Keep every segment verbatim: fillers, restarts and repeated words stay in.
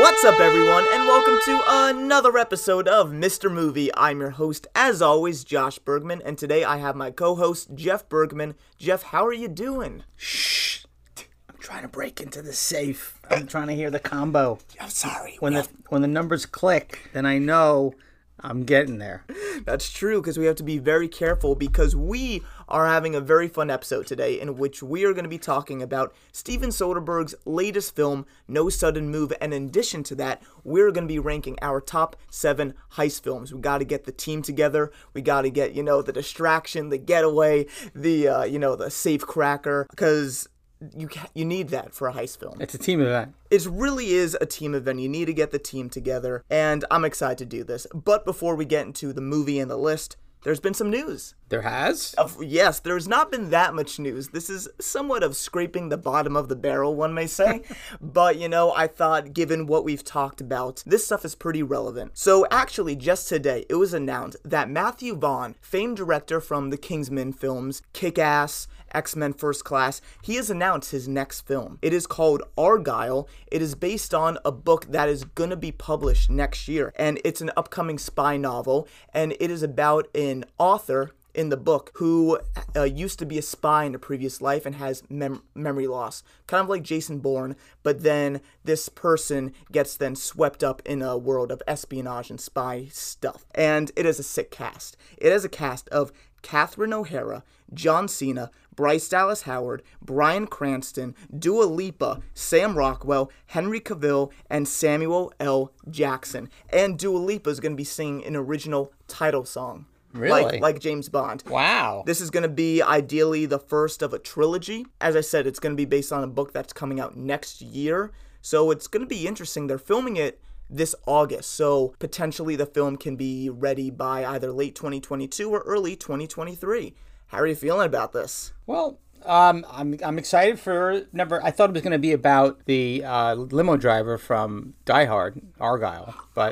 What's up, everyone, and welcome to another episode of Mister Movie. I'm your host, as always, Josh Bergman, and today I have my co-host, Jeff Bergman. Jeff, how are you doing? Shh. I'm trying to break into the safe. I'm trying to hear the combo. I'm sorry. When the have... when the numbers click, then I know I'm getting there. That's true, because we have to be very careful, because we are having a very fun episode today in which we are going to be talking about Steven Soderbergh's latest film, No Sudden Move, and in addition to that, we're going to be ranking our top seven heist films. We got to get the team together. We got to get, you know, the distraction, the getaway, the, uh, you know, the safe cracker, because you ca- you need that for a heist film. It's a team event. It really is a team event. You need to get the team together, and I'm excited to do this. But before we get into the movie and the list, there's been some news. There has? Uh, yes, there's not been that much news. This is somewhat of scraping the bottom of the barrel, one may say. But, you know, I thought, given what we've talked about, this stuff is pretty relevant. So, actually, just today, it was announced that Matthew Vaughn, famed director from the Kingsman films, Kick-Ass, X-Men First Class, he has announced his next film. It is called Argylle. It is based on a book that is going to be published next year, and it's an upcoming spy novel, and it is about an author in the book who uh, used to be a spy in a previous life and has mem- memory loss, kind of like Jason Bourne, but then this person gets then swept up in a world of espionage and spy stuff. And it is a sick cast. It has a cast of Catherine O'Hara, John Cena, Bryce Dallas Howard, Bryan Cranston, Dua Lipa, Sam Rockwell, Henry Cavill, and Samuel L. Jackson. And Dua Lipa is going to be singing an original title song. Really? Like, like James Bond. Wow. This is going to be ideally the first of a trilogy. As I said, it's going to be based on a book that's coming out next year. So it's going to be interesting. They're filming it this August. So potentially the film can be ready by either late twenty twenty-two or early twenty twenty-three. How are you feeling about this? Well, um, I'm I'm excited for number. I thought it was going to be about the uh, limo driver from Die Hard, Argylle, but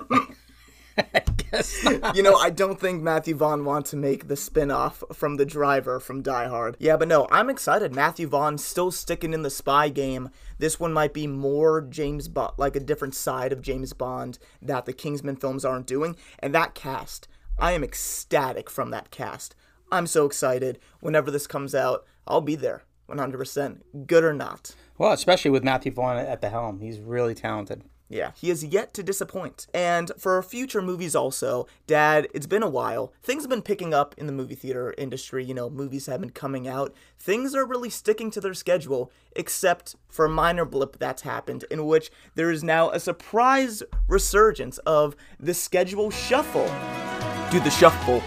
I guess not. You know, I don't think Matthew Vaughn wants to make the spin-off from the driver from Die Hard. Yeah, but no, I'm excited. Matthew Vaughn's still sticking in the spy game. This one might be more James Bond, like a different side of James Bond that the Kingsman films aren't doing. And that cast, I am ecstatic from that cast. I'm so excited. Whenever this comes out, I'll be there, one hundred percent. Good or not. Well, especially with Matthew Vaughn at the helm. He's really talented. Yeah, he has yet to disappoint. And for future movies also, Dad, it's been a while. Things have been picking up in the movie theater industry. You know, movies have been coming out. Things are really sticking to their schedule, except for a minor blip that's happened, in which there is now a surprise resurgence of the schedule shuffle. Do the shuffle.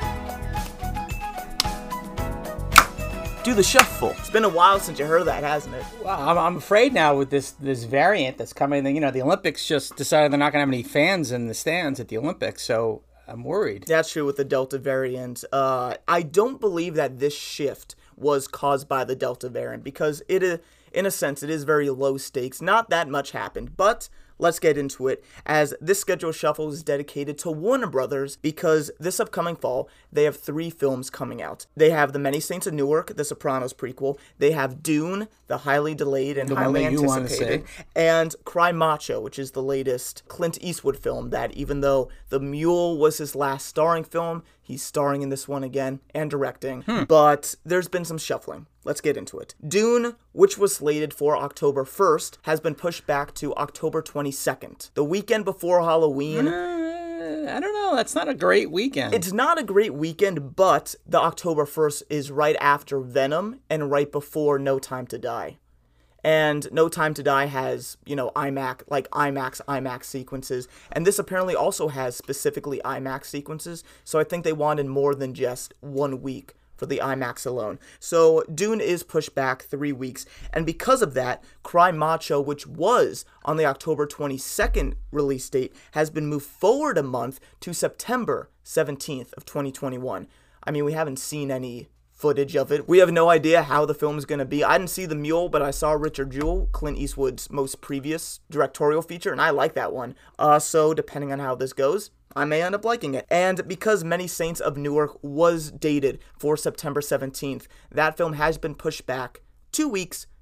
Do the shuffle. It's been a while since you heard that, hasn't it? Well, I'm, I'm afraid now with this this variant that's coming. You know, the Olympics just decided they're not going to have any fans in the stands at the Olympics, so I'm worried. That's true with the Delta variant. Uh, I don't believe that this shift was caused by the Delta variant because it is, in a sense, it is very low stakes. Not that much happened, but let's get into it, as this schedule shuffle is dedicated to Warner Brothers because this upcoming fall, they have three films coming out. They have The Many Saints of Newark, the Sopranos prequel. They have Dune, the highly delayed and The one highly that you wanna anticipated. see. And Cry Macho, which is the latest Clint Eastwood film that even though The Mule was his last starring film, he's starring in this one again and directing. Hmm. But there's been some shuffling. Let's get into it. Dune, which was slated for October first, has been pushed back to October twenty-second. The weekend before Halloween. Uh, I don't know. That's not a great weekend. It's not a great weekend, but the October first is right after Venom and right before No Time to Die. And No Time to Die has, you know, IMAX, like IMAX, IMAX sequences. And this apparently also has specifically IMAX sequences. So I think they wanted more than just one week for the IMAX alone. So Dune is pushed back three weeks. And because of that, Cry Macho, which was on the October twenty-second release date, has been moved forward a month to September seventeenth of twenty twenty-one. I mean, we haven't seen any footage of it. We have no idea how the film is going to be. I didn't see The Mule, but I saw Richard Jewell, Clint Eastwood's most previous directorial feature, and I like that one. Uh, so depending on how this goes, I may end up liking it. And because Many Saints of Newark was dated for September seventeenth, that film has been pushed back two weeks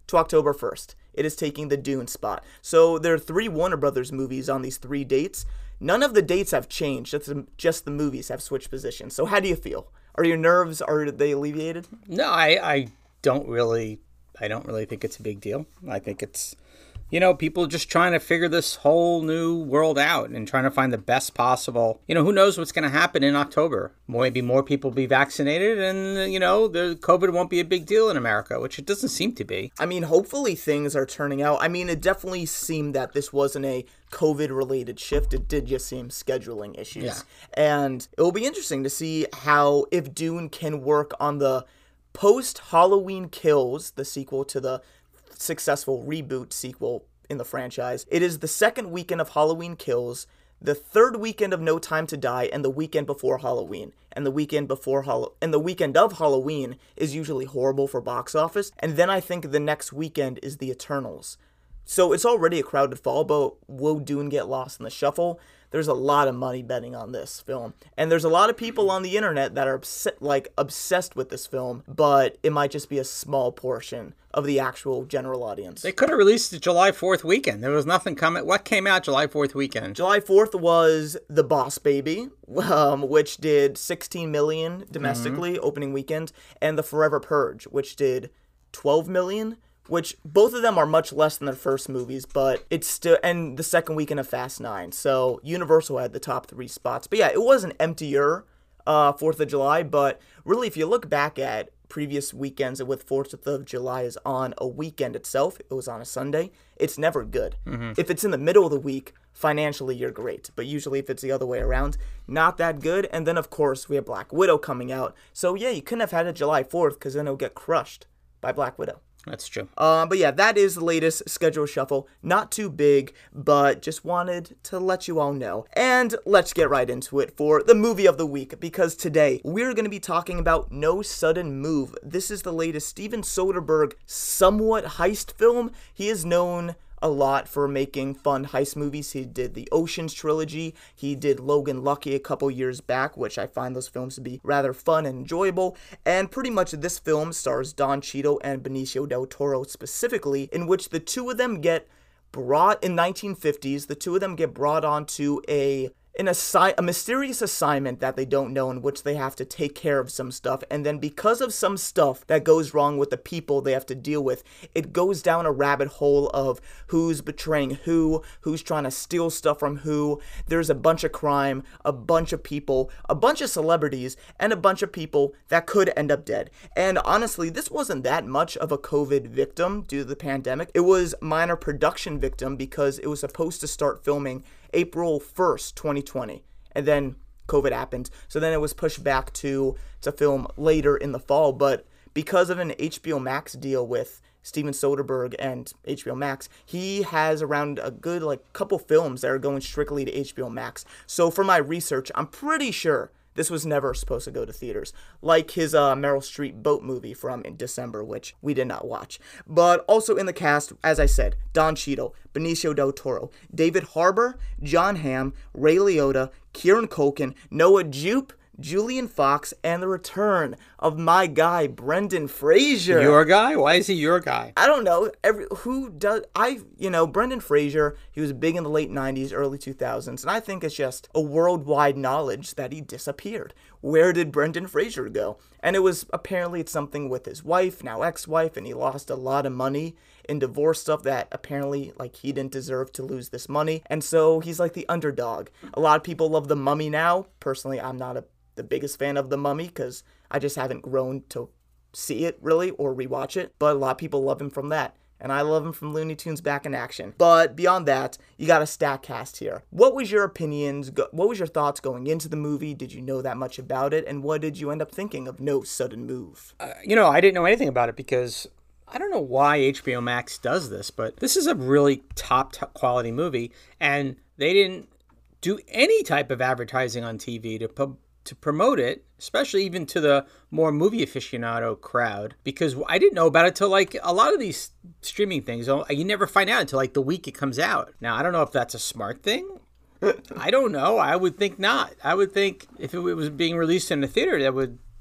to October first. It is taking the Dune spot. So there are three Warner Brothers movies on these three dates. None of the dates have changed. Just the, just the movies have switched positions. So how do you feel? Are your nerves, are they alleviated? No, I, I don't really, I don't really think it's a big deal. I think it's, you know, people just trying to figure this whole new world out and trying to find the best possible. You know, who knows what's going to happen in October? Maybe more people be vaccinated and, you know, the COVID won't be a big deal in America, which it doesn't seem to be. I mean, hopefully things are turning out. I mean, it definitely seemed that this wasn't a COVID-related shift. It did just seem scheduling issues. Yeah. And it will be interesting to see how, if Dune can work on the post-Halloween Kills, the sequel to the successful reboot sequel in the franchise. It is the second weekend of Halloween Kills, the third weekend of No Time to Die, and the weekend before Halloween. And the weekend before Hall- and the weekend of Halloween is usually horrible for box office. And then I think the next weekend is the Eternals. So it's already a crowded fall, but will Dune get lost in the shuffle? There's a lot of money betting on this film. And there's a lot of people on the internet that are obs- like obsessed with this film, but it might just be a small portion of the actual general audience. They could have released it July fourth weekend. There was nothing coming. What came out July fourth weekend? July fourth was The Boss Baby, um, which did sixteen million domestically, mm-hmm. opening weekend, and The Forever Purge, which did twelve million, which both of them are much less than their first movies, but it's still, and the second weekend of Fast Nine. So Universal had the top three spots. But yeah, it was an emptier uh, fourth of July, but really if you look back at previous weekends with fourth of July is on a weekend itself, it was on a Sunday, it's never good. Mm-hmm. If it's in the middle of the week, financially you're great. But usually if it's the other way around, not that good. And then of course we have Black Widow coming out. So yeah, you couldn't have had it July fourth because then it'll get crushed by Black Widow. That's true. Uh, but yeah, that is the latest schedule shuffle. Not too big, but just wanted to let you all know. And let's get right into it for the movie of the week, because today we're going to be talking about No Sudden Move. This is the latest Steven Soderbergh somewhat heist film. He is known a lot for making fun heist movies. He did the Ocean's trilogy. He did Logan Lucky a couple years back, which I find those films to be rather fun and enjoyable. And pretty much this film stars Don Cheadle and Benicio del Toro specifically, in which the two of them get brought in nineteen fifties. The two of them get brought onto a an assi- a mysterious assignment that they don't know, in which they have to take care of some stuff, and then because of some stuff that goes wrong with the people they have to deal with, it goes down a rabbit hole of who's betraying who, who's trying to steal stuff from who. There's a bunch of crime, a bunch of people, a bunch of celebrities, and a bunch of people that could end up dead. And honestly, this wasn't that much of a COVID victim due to the pandemic. It was minor production victim because it was supposed to start filming April first, twenty twenty, and then COVID happened, so then it was pushed back to to film later in the fall. But because of an H B O Max deal with Steven Soderbergh and H B O Max, he has around a good like couple films that are going strictly to H B O Max. So for my research, I'm pretty sure this was never supposed to go to theaters, like his uh, Meryl Streep boat movie from in December, which we did not watch. But also in the cast, as I said, Don Cheadle, Benicio del Toro, David Harbour, John Hamm, Ray Liotta, Kieran Culkin, Noah Jupe, Julian Fox, and the return of my guy, Brendan Fraser. Your guy? Why is he your guy? I don't know. Every who does I you know, Brendan Fraser, he was big in the late nineties, early two thousands, and I think it's just a worldwide knowledge that he disappeared. Where did Brendan Fraser go? And it was apparently it's something with his wife, now ex-wife, and he lost a lot of money in divorce stuff that apparently like he didn't deserve to lose this money. And so he's like the underdog. A lot of people love The Mummy now. Personally, I'm not a the biggest fan of The Mummy because I just haven't grown to see it really or rewatch it, but a lot of people love him from that, and I love him from Looney Tunes Back in Action. But beyond that, you got a stack cast here. What was your opinions, go- what was your thoughts going into the movie? Did you know that much about it, and what did you end up thinking of No Sudden Move? Uh, you know, I didn't know anything about it because I don't know why H B O Max does this, but this is a really top, top quality movie, and they didn't do any type of advertising on T V to pub- to promote it, especially even to the more movie aficionado crowd, because I didn't know about it till like a lot of these streaming things, you never find out until like the week it comes out. Now, I don't know if that's a smart thing. I don't know. I would think not. I would think if it was being released in the theater, that would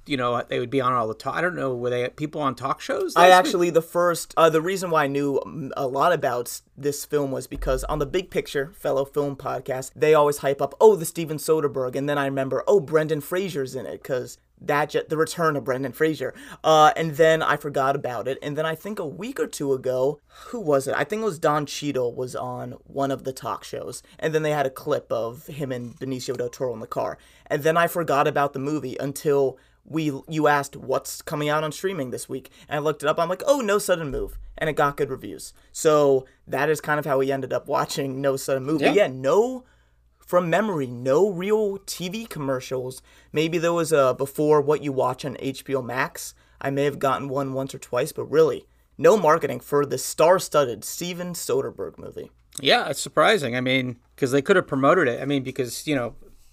you know, they would be on all the talk. I don't know, were they people on talk shows? I last week? actually, the first, uh, the reason why I knew a lot about this film was because on the Big Picture, fellow film podcast, they always hype up, oh, the Steven Soderbergh. And then I remember, oh, Brendan Fraser's in it, because that j- the return of Brendan Fraser. Uh, and then I forgot about it. And then I think a week or two ago, who was it? I think it was Don Cheadle was on one of the talk shows. And then they had a clip of him and Benicio del Toro in the car. And then I forgot about the movie until we you asked what's coming out on streaming this week. And I looked it up. I'm like, oh, No Sudden Move. And it got good reviews. So that is kind of how we ended up watching No Sudden Move. Yeah. But yeah, no... From memory, no real T V commercials. Maybe there was a before what you watch on H B O Max. I may have gotten one once or twice, but really, no marketing for the star-studded Steven Soderbergh movie. Yeah, it's surprising. I mean, because they could have promoted it. I mean, because, you know,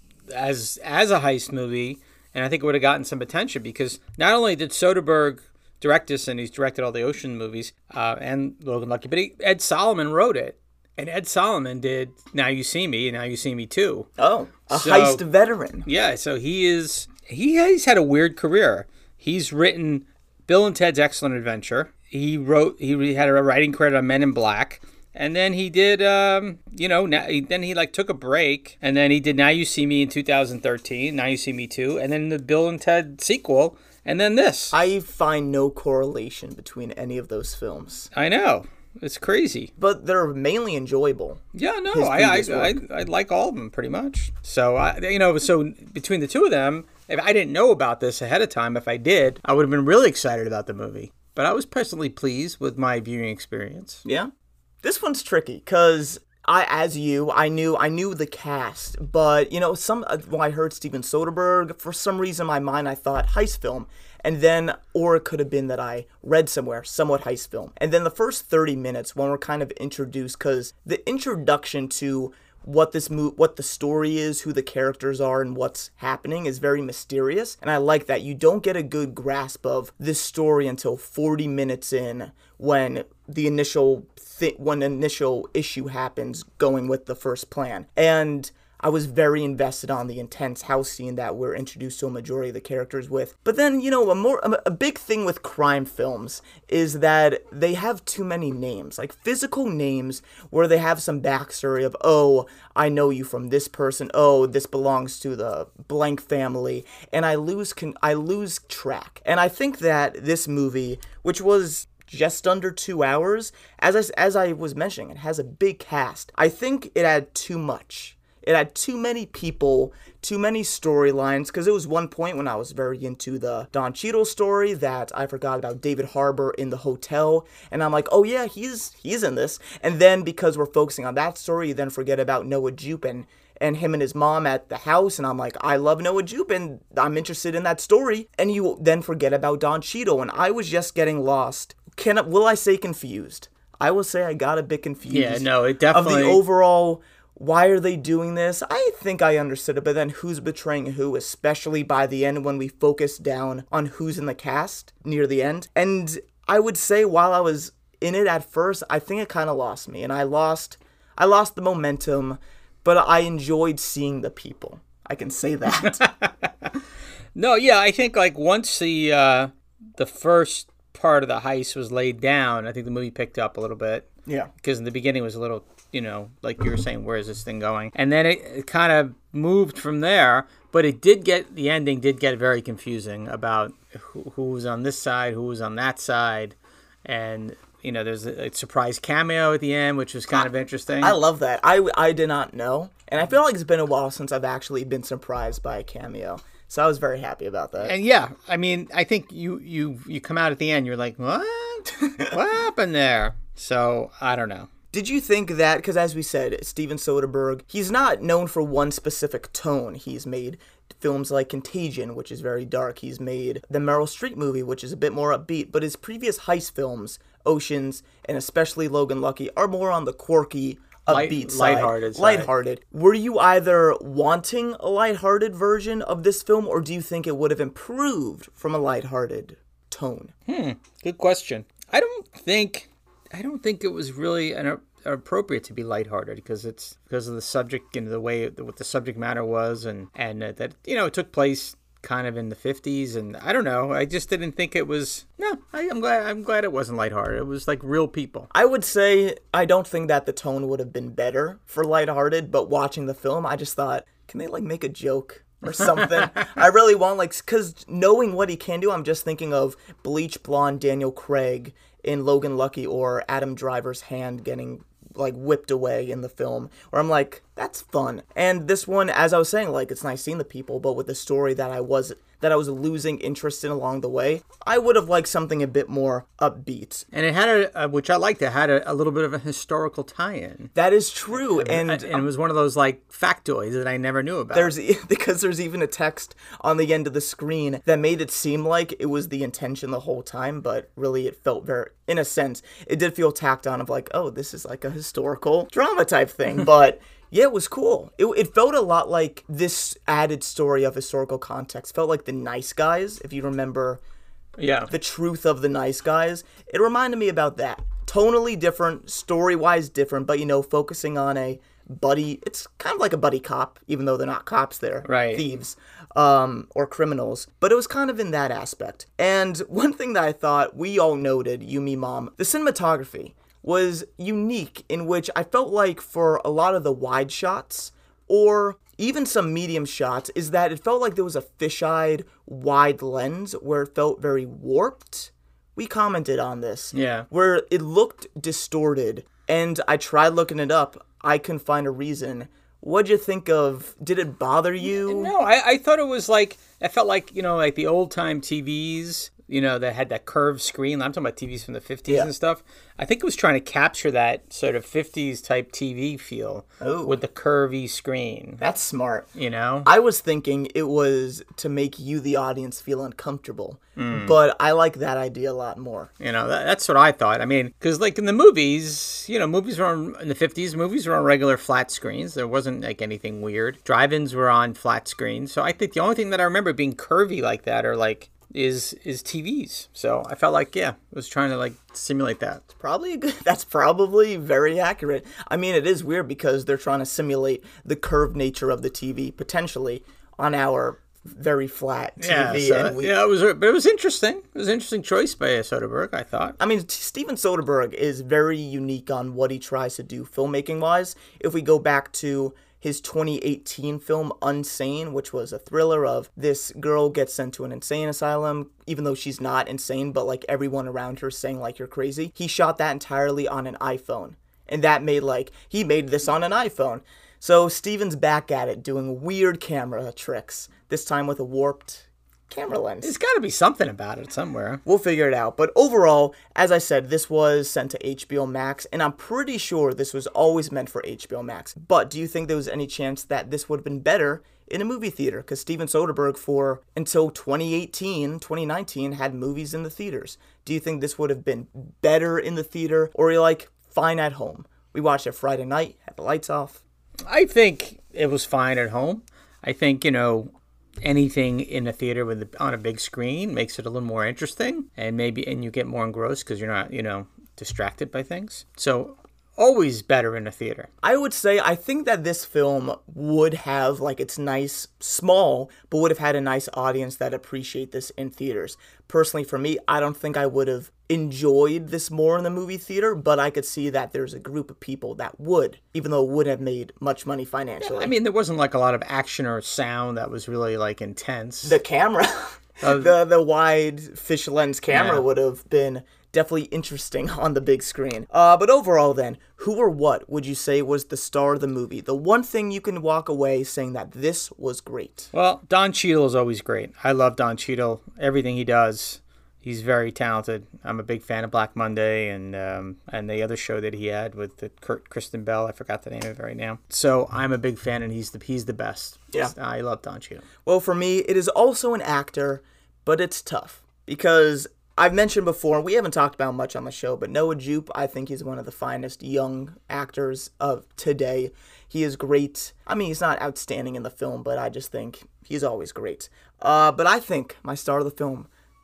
as as a heist movie, and I think it would have gotten some attention because not only did Soderbergh direct this, and he's directed all the Ocean movies uh, and Logan Lucky, but he, Ed Solomon wrote it. And Ed Solomon did Now You See Me, and Now You See Me Too. Oh, a So- heist veteran. Yeah, so he is, he he's had a weird career. He's written Bill and Ted's Excellent Adventure. He wrote, he had a writing credit on Men in Black. And then he did, um, you know, now, then he like took a break. And then he did Now You See Me in two thousand thirteen, Now You See Me Too. And then the Bill and Ted sequel. And then this. I find no correlation between any of those films. I know. It's crazy. But they're mainly enjoyable. Yeah, no, His I I, previous I work. I like all of them pretty much. So I, you know, so between the two of them, if I didn't know about this ahead of time, if I did, I would have been really excited about the movie. But I was personally pleased with my viewing experience. Yeah. This one's tricky because I, as you, I knew I knew the cast, but you know, some when I heard Steven Soderbergh, for some reason in my mind I thought heist film, and then or it could have been that I read somewhere somewhat heist film, and then the first thirty minutes when we're kind of introduced, because the introduction to what this mo- what the story is, who the characters are, and what's happening is very mysterious, and I like that. You don't get a good grasp of this story until forty minutes in, when the initial thi- when initial issue happens, going with the first plan. And I was very invested on the intense house scene that we're introduced to a majority of the characters with. But then, you know, a more a big thing with crime films is that they have too many names, like physical names where they have some backstory of, oh, I know you from this person, oh, this belongs to the blank family, and I lose con- I lose track. And I think that this movie, which was just under two hours, as I, as I was mentioning, it has a big cast. I think it had too much. It had too many people, too many storylines, because it was one point when I was very into the Don Cheadle story that I forgot about David Harbour in the hotel, and I'm like, oh yeah, he's he's in this. And then because we're focusing on that story, you then forget about Noah Jupe and him and his mom at the house, and I'm like, I love Noah Jupe, and I'm interested in that story. And you then forget about Don Cheadle, and I was just getting lost. Can will I say confused? I will say I got a bit confused. Yeah, no, it definitely Of the overall, why are they doing this? I think I understood it, but then who's betraying who, especially by the end when we focus down on who's in the cast near the end. And I would say while I was in it at first, I think it kind of lost me, and I lost, I lost the momentum, but I enjoyed seeing the people. I can say that. No, yeah, I think like once the uh, the first part of the heist was laid down, I think the movie picked up a little bit. Yeah. Because in the beginning it was a little, you know, like you were saying, where is this thing going? And then it, it kind of moved from there, but it did get, the ending did get very confusing about who, who was on this side, who was on that side. And, you know, there's a, a surprise cameo at the end, which was kind of interesting. I love that. I, I did not know. And I feel like it's been a while since I've actually been surprised by a cameo. So I was very happy about that. And yeah, I mean, I think you, you, you come out at the end, you're like, what? What happened there? So, I don't know. Did you think that, because as we said, Steven Soderbergh, he's not known for one specific tone. He's made films like Contagion, which is very dark. He's made the Meryl Streep movie, which is a bit more upbeat. But his previous heist films, Oceans, and especially Logan Lucky, are more on the quirky, Light- upbeat side. lighthearted side. Lighthearted. Were you either wanting a lighthearted version of this film, or do you think it would have improved from a lighthearted tone? Hmm. Good question. I don't think... I don't think it was really an, appropriate to be lighthearted because it's because of the subject and the way what the subject matter was, and and uh, that you know it took place kind of in the fifties, and I don't know. I just didn't think it was. No, I, I'm glad. I'm glad it wasn't lighthearted. It was like real people. I would say I don't think that the tone would have been better for lighthearted, but watching the film, I just thought, can they like make a joke or something? I really want like, because knowing what he can do, I'm just thinking of bleach blonde Daniel Craig in Logan Lucky or Adam Driver's hand getting like whipped away in the film, where I'm like, that's fun. And this one, as I was saying, like, it's nice seeing the people, but with the story that I was that I was losing interest in along the way, I would have liked something a bit more upbeat. And it had a, uh, which I liked, it had a, a little bit of a historical tie-in. That is true, and, and, and it was one of those like factoids that I never knew about. There's because there's even a text on the end of the screen that made it seem like it was the intention the whole time, but really it felt very, in a sense, it did feel tacked on of like, oh, this is like a historical drama type thing, but. Yeah, it was cool. It, it felt a lot like this added story of historical context. Felt like The Nice Guys, if you remember yeah. The Truth of the Nice Guys. It reminded me about that. Tonally different, story-wise different, but, you know, focusing on a buddy. It's kind of like a buddy cop, even though they're not cops, they're right. thieves um, or criminals. But it was kind of in that aspect. And one thing that I thought we all noted, you, me, mom, the cinematography was unique, in which I felt like for a lot of the wide shots or even some medium shots is that it felt like there was a fisheye wide lens where it felt very warped. We commented on this. Yeah. Where it looked distorted, and I tried looking it up. I couldn't find a reason. What'd you think of, did it bother you? No, I, I thought it was like, I felt like, you know, like the old time T Vs, you know, that had that curved screen. I'm talking about T Vs from the fifties yeah. and stuff. I think it was trying to capture that sort of fifties type T V feel Ooh. With the curvy screen. That's smart. You know? I was thinking it was to make you, the audience, feel uncomfortable. Mm. But I like that idea a lot more. You know, that, that's what I thought. I mean, because like in the movies, you know, movies were on, in the fifties, movies were on regular flat screens. There wasn't like anything weird. Drive-ins were on flat screens. So I think the only thing that I remember being curvy like that are like, is is T Vs. So I felt like, yeah, I was trying to like simulate that. It's probably a good, that's probably very accurate. I mean, it is weird because they're trying to simulate the curved nature of the T V potentially on our very flat T V. Yeah, so, and we, yeah, it was, but it was interesting. It was an interesting choice by Soderbergh, I thought. I mean, Steven Soderbergh is very unique on what he tries to do filmmaking wise. If we go back to his twenty eighteen film Unsane, which was a thriller of this girl gets sent to an insane asylum, even though she's not insane, but like everyone around her saying like you're crazy. He shot that entirely on an iPhone. And that made like, he made this on an iPhone. So Steven's back at it doing weird camera tricks, this time with a warped camera lens. There's got to be something about it somewhere. We'll figure it out. But overall, as I said, this was sent to H B O Max, and I'm pretty sure this was always meant for H B O Max. But do you think there was any chance that this would have been better in a movie theater? Because Steven Soderbergh, for until twenty eighteen, twenty nineteen, had movies in the theaters. Do you think this would have been better in the theater, or are you like, fine at home? We watched it Friday night, had the lights off. I think it was fine at home. I think, you know, anything in a theater with the, on a big screen makes it a little more interesting, and maybe and you get more engrossed because you're not, you know, distracted by things. So always better in a theater. I would say I think that this film would have like it's nice small, but would have had a nice audience that appreciate this in theaters. Personally, for me, I don't think I would have enjoyed this more in the movie theater, but I could see that there's a group of people that would, even though it wouldn't have made much money financially. Yeah, I mean, there wasn't like a lot of action or sound that was really like intense. The camera, uh, the the wide fish lens camera yeah. would have been definitely interesting on the big screen. Uh, but overall then, who or what would you say was the star of the movie? The one thing you can walk away saying that this was great. Well, Don Cheadle is always great. I love Don Cheadle. Everything he does, he's very talented. I'm a big fan of Black Monday and um, and the other show that he had with the Kurt, Kristen Bell. I forgot the name of it right now. So I'm a big fan, and he's the he's the best. Yeah, I love Don Cheadle. Well, for me, it is also an actor, but it's tough because I've mentioned before, we haven't talked about much on the show, but Noah Jupe, I think he's one of the finest young actors of today. He is great. I mean, he's not outstanding in the film, but I just think he's always great. Uh, but I think my star of the film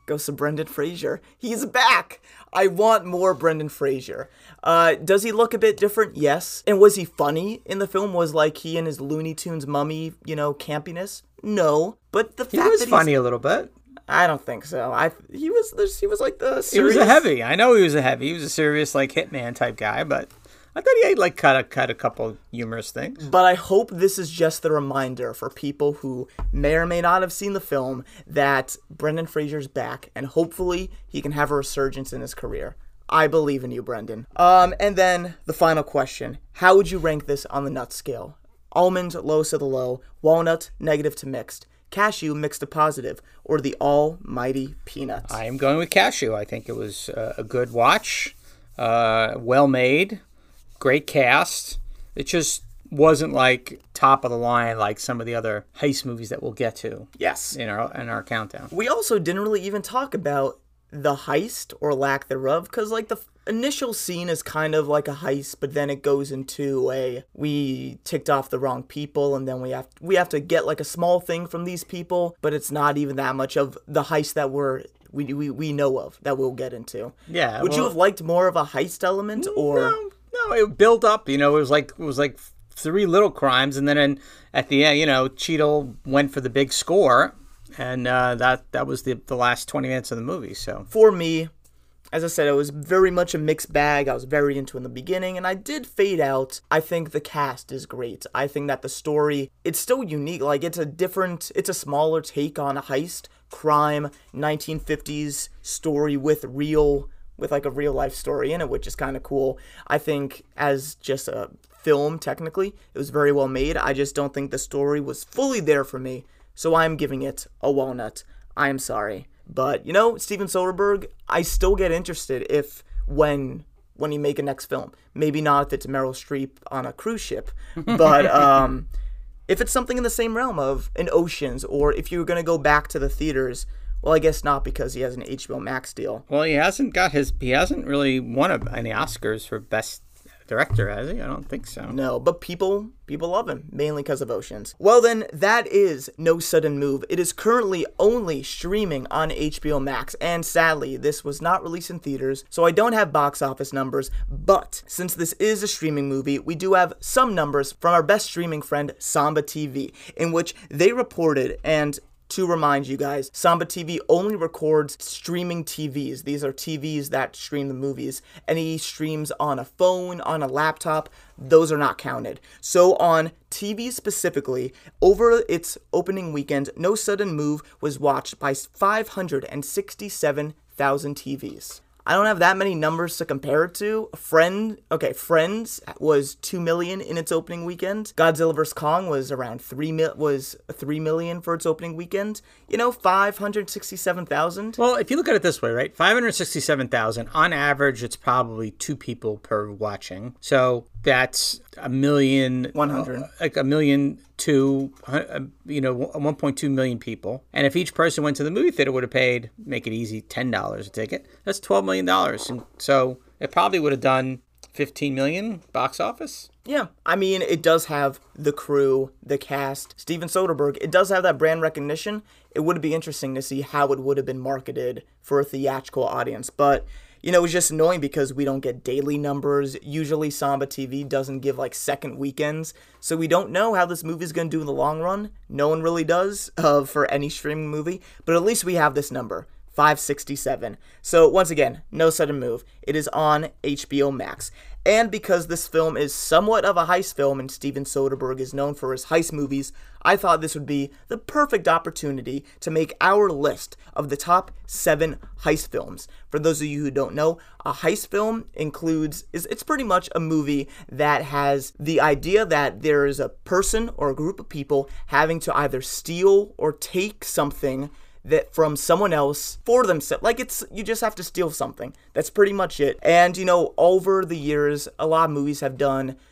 goes to Brendan Fraser. He's back. I want more Brendan Fraser. Uh, does he look a bit different? Yes. And was he funny in the film? Was like he and his Looney Tunes mummy, you know, campiness? No. But the He fact was that funny he's, a little bit. I don't think so. I he was he was like the serious, He was a heavy. I know he was a heavy. He was a serious like hitman type guy, but I thought he had like cut a cut a couple humorous things. But I hope this is just the reminder for people who may or may not have seen the film that Brendan Fraser's back, and hopefully he can have a resurgence in his career. I believe in you, Brendan. Um, and then the final question: how would you rank this on the nut scale? Almond, lowest of the low; walnut, negative to mixed; cashew, mixed to positive; or the almighty peanut? I am going with cashew. I think it was uh, a good watch, uh, well made, great cast. It just wasn't like top of the line like some of the other heist movies that we'll get to. Yes. In our in our countdown. We also didn't really even talk about the heist or lack thereof, because like the f- initial scene is kind of like a heist, but then it goes into a we ticked off the wrong people, and then we have we have to get like a small thing from these people, but it's not even that much of the heist that we're we we, we know of that we'll get into. Yeah. Would well, you have liked more of a heist element, or No, no, it built up. You know, it was like it was like three little crimes, and then in, at the end, you know, Cheadle went for the big score, and uh, that that was the the last twenty minutes of the movie. So for me, as I said, it was very much a mixed bag. I was very into in the beginning, and I did fade out. I think the cast is great. I think that the story, it's still unique. Like, it's a different, it's a smaller take on a heist, crime, nineteen fifties story with real, with like a real life story in it, which is kind of cool. I think as just a film, technically, it was very well made. I just don't think the story was fully there for me. So I'm giving it a walnut. I am sorry. But, you know, Steven Soderbergh, I still get interested if, when, when you make a next film. Maybe not if it's Meryl Streep on a cruise ship, but um, if it's something in the same realm of an Oceans, or if you're going to go back to the theaters, well, I guess not, because he has an H B O Max deal. well, he hasn't got his he hasn't really won a, any Oscars for best director, has he? I don't think so. No, but people people love him, mainly because of Oceans. Well then, that is No Sudden Move. It is currently only streaming on H B O Max, and sadly, this was not released in theaters, so I don't have box office numbers, but since this is a streaming movie, we do have some numbers from our best streaming friend, Samba T V, in which they reported, and to remind you guys, Samba T V only records streaming T Vs. These are T Vs that stream the movies. Any streams on a phone, on a laptop, those are not counted. So on T V specifically, over its opening weekend, No Sudden Move was watched by five hundred sixty-seven thousand T Vs. I don't have that many numbers to compare it to. Friend, okay, Friends was two million in its opening weekend. Godzilla versus. Kong was around three mil was three million for its opening weekend. You know, five hundred sixty-seven thousand. Well, if you look at it this way, right, five hundred sixty-seven thousand on average, it's probably two people per watching. So that's a million, one hundred, uh, like a million to, uh, you know, one point two million people. And if each person went to the movie theater, would have paid, make it easy, ten dollars a ticket. That's twelve million dollars. And so it probably would have done fifteen million box office. Yeah, I mean, it does have the crew, the cast, Steven Soderbergh. It does have that brand recognition. It would be interesting to see how it would have been marketed for a theatrical audience. But, you know, it's just annoying because we don't get daily numbers. Usually Samba T V doesn't give, like, second weekends. So we don't know how this movie's going to do in the long run. No one really does uh, for any streaming movie. But at least we have this number. five sixty-seven. So once again, No Sudden Move. It is on H B O Max. And because this film is somewhat of a heist film and Steven Soderbergh is known for his heist movies, I thought this would be the perfect opportunity to make our list of the top seven heist films. For those of you who don't know, a heist film includes, is it's pretty much a movie that has the idea that there is a person or a group of people having to either steal or take something that from someone else for themselves. Like, it's, you just have to steal something. That's pretty much it. And, you know, over the years, a lot of movies have done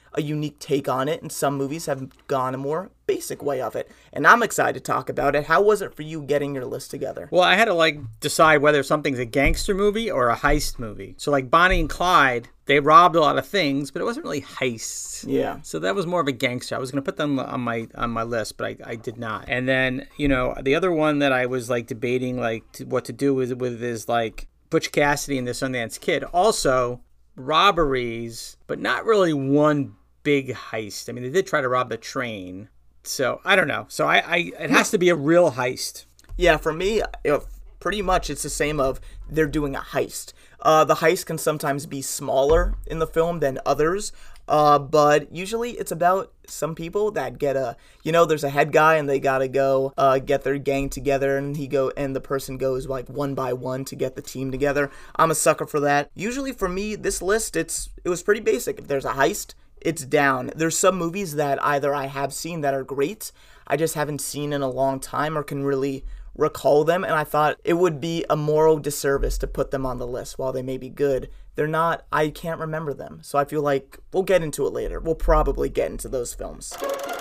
a unique take on it, and some movies have gone a more basic way of it. And I'm excited to talk about it. How was it for you getting your list together? Well, I had to like decide whether something's a gangster movie or a heist movie. So like Bonnie and Clyde, they robbed a lot of things, but it wasn't really heists. Yeah. So that was more of a gangster. I was going to put them on my on my list, but I, I did not. And then, you know, the other one that I was like debating like to, what to do with with is like Butch Cassidy and the Sundance Kid. Also robberies, but not really one big heist. I mean, they did try to rob the train. So I don't know. So I, I it has to be a real heist. Yeah, for me, it, pretty much it's the same of they're doing a heist. Uh, the heist can sometimes be smaller in the film than others, uh, but usually it's about some people that get a, you know, there's a head guy and they gotta go uh, get their gang together, and he go and the person goes like one by one to get the team together. I'm a sucker for that. Usually for me, this list it's it was pretty basic. If there's a heist, it's down. There's some movies that either I have seen that are great, I just haven't seen in a long time or can really recall them, and I thought it would be a moral disservice to put them on the list. While they may be good, they're not, I can't remember them. So I feel like we'll get into it later. We'll probably get into those films.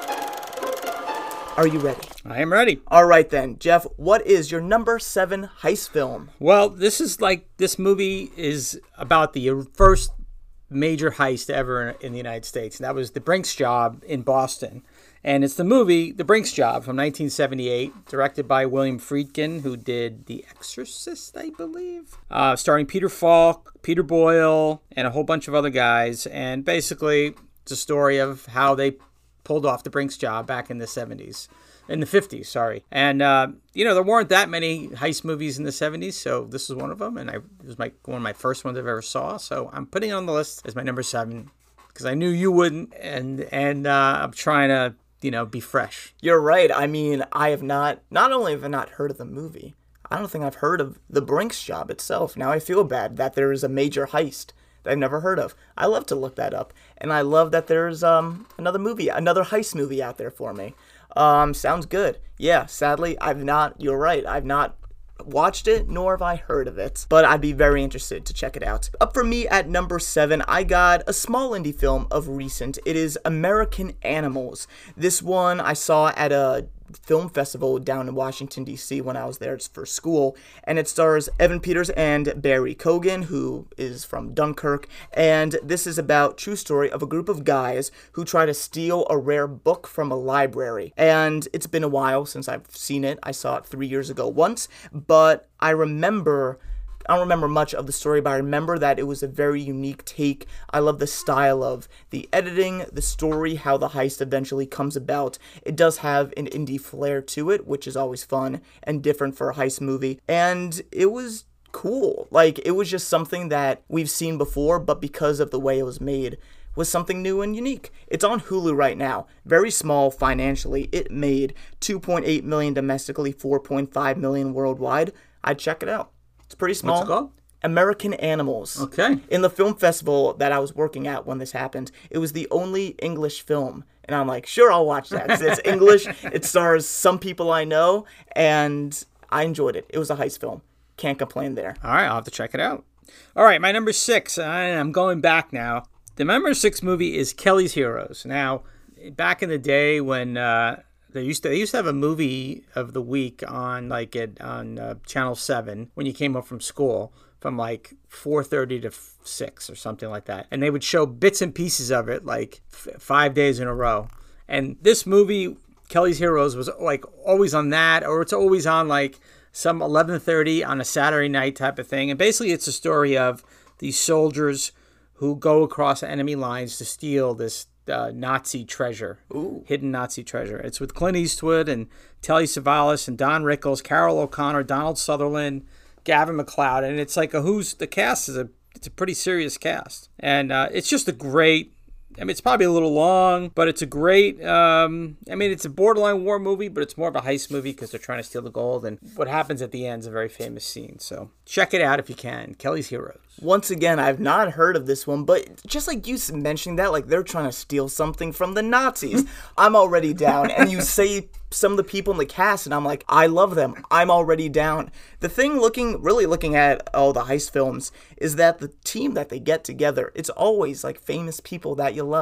Are you ready? I am ready. All right then, Jeff, what is your number seven heist film? Well, this is like, this movie is about the first major heist ever in the United States. And that was The Brinks Job in Boston. And it's the movie The Brinks Job from nineteen seventy-eight, directed by William Friedkin, who did The Exorcist, I believe. Uh, starring Peter Falk, Peter Boyle, and a whole bunch of other guys. And basically, it's a story of how they pulled off The Brinks Job back in the seventies. In the fifties, sorry. And, uh, you know, there weren't that many heist movies in the seventies, so this is one of them. And I, it was my, one of my first ones I've ever saw. So I'm putting it on the list as my number seven, because I knew you wouldn't. And, and uh, I'm trying to, you know, be fresh. You're right. I mean, I have not, not only have I not heard of the movie, I don't think I've heard of The Brinks Job itself. Now I feel bad that there is a major heist that I've never heard of. I love to look that up. And I love that there's um another movie, another heist movie out there for me. Um, sounds good. Yeah, sadly, I've not, you're right, I've not watched it, nor have I heard of it, but I'd be very interested to check it out. Up for me at number seven, I got a small indie film of recent. It is American Animals. This one I saw at a film festival down in Washington, D C when I was there for school, and it stars Evan Peters and Barry Cogan, who is from Dunkirk, and this is about true story of a group of guys who try to steal a rare book from a library. And it's been a while since I've seen it. I saw it three years ago once, but I remember I don't remember much of the story, but I remember that it was a very unique take. I love the style of the editing, the story, how the heist eventually comes about. It does have an indie flair to it, which is always fun and different for a heist movie. And it was cool. Like, it was just something that we've seen before, but because of the way it was made, was something new and unique. It's on Hulu right now. Very small financially. It made two point eight million dollars domestically, four point five million dollars worldwide. I'd check it out. It's pretty small. What's it called? American Animals. Okay. In the film festival that I was working at when this happened, it was the only English film. And I'm like, sure, I'll watch that. 'Cause it's English. It stars some people I know, and I enjoyed it. It was a heist film. Can't complain there. All right, I'll have to check it out. All right, my number six, I'm going back now. The number six movie is Kelly's Heroes. Now, back in the day when uh, they used to they used to have a movie of the week on like it on uh, Channel seven when you came home from school from like four thirty to six or something like that, and they would show bits and pieces of it like f- five days in a row. And this movie, Kelly's Heroes, was like always on that, or it's always on like some eleven thirty on a Saturday night type of thing. And basically, it's a story of these soldiers who go across enemy lines to steal this uh, Nazi treasure, Ooh. hidden Nazi treasure. It's with Clint Eastwood and Telly Savalas and Don Rickles, Carol O'Connor, Donald Sutherland, Gavin MacLeod, and it's like a who's the cast is a it's a pretty serious cast, and uh, it's just a great. I mean, it's probably a little long, but it's a great, um, I mean, it's a borderline war movie, but it's more of a heist movie because they're trying to steal the gold. And what happens at the end is a very famous scene. So check it out if you can. Kelly's Heroes. Once again, I've not heard of this one, but just like you mentioning that, like they're trying to steal something from the Nazis. I'm already down. And you say some of the people in the cast, and I'm like, I love them. I'm already down. The thing looking, really looking at all the heist films is that the team that they get together, it's always like famous people that you love.